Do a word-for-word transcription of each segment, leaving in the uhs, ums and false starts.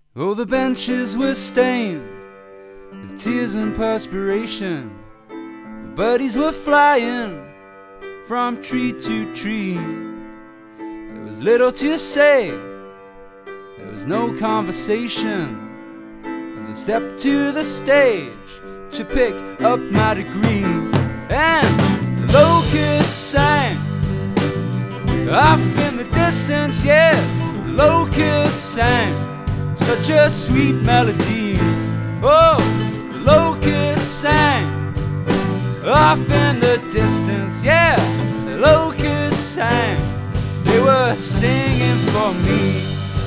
Oh, the benches were stained with tears and perspiration. The birdies were flying from tree to tree. There was little to say, there was no conversation, as I stepped to the stage to pick up my degree. And the locusts sang off in the distance, yeah, the locusts sang such a sweet melody. Oh, the locusts sang off in the distance, yeah, the locusts sang, they were singing for me.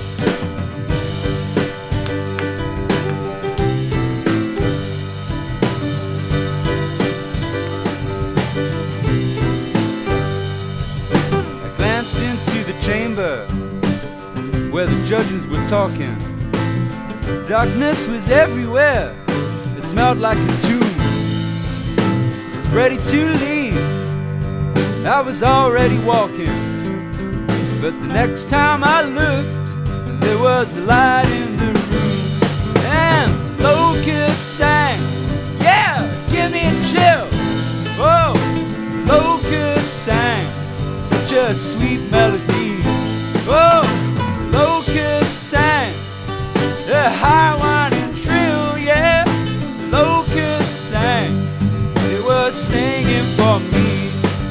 I glanced into the chamber where the judges were talking. Darkness was everywhere, it smelled like a tomb. Ready to leave, I was already walking. But the next time I looked, there was a light in the room. And locusts sang, yeah, give me a chill. Oh, locusts sang such a sweet melody. Oh, locusts sang a high whining trill, yeah, locusts sang, they were singing for me.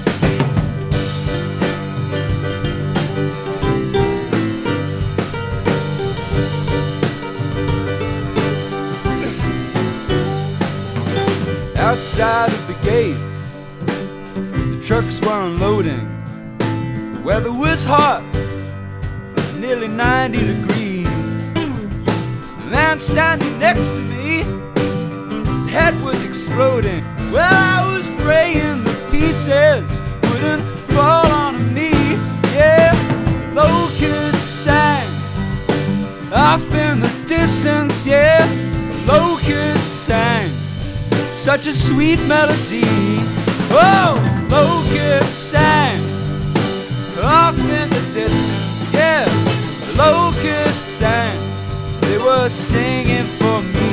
Outside of the gates, the trucks were unloading. The weather was hot, nearly ninety degrees. The man standing next to me, his head was exploding. Well, I was praying the pieces wouldn't fall on me. Yeah, locusts sang off in the distance. Yeah, locusts sang such a sweet melody. Oh, locusts sang off in the distance. Yeah, the locusts sang, they were singing for me.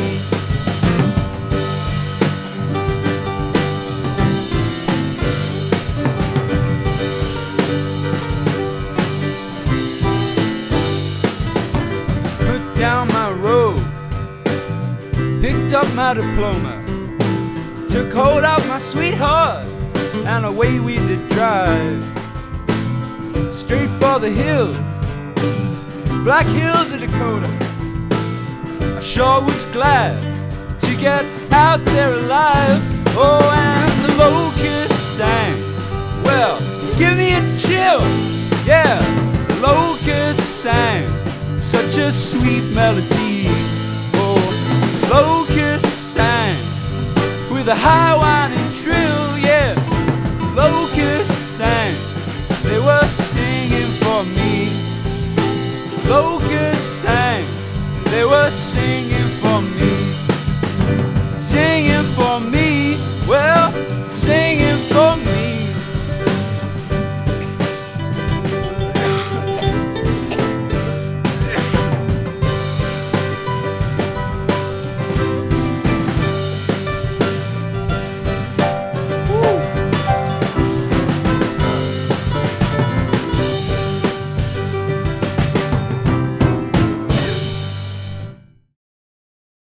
Put down my robe, picked up my diploma, took hold of my sweetheart, and away we did drive. Straight for the hills, Black Hills of Dakota. I sure was glad to get out there alive. Oh, and the locusts sang, well, give me a chill. Yeah, the locusts sang such a sweet melody. Oh, the locusts sang with a high whining trill. Yeah, the locusts sang, they were singing for me. Locusts sang, they were singing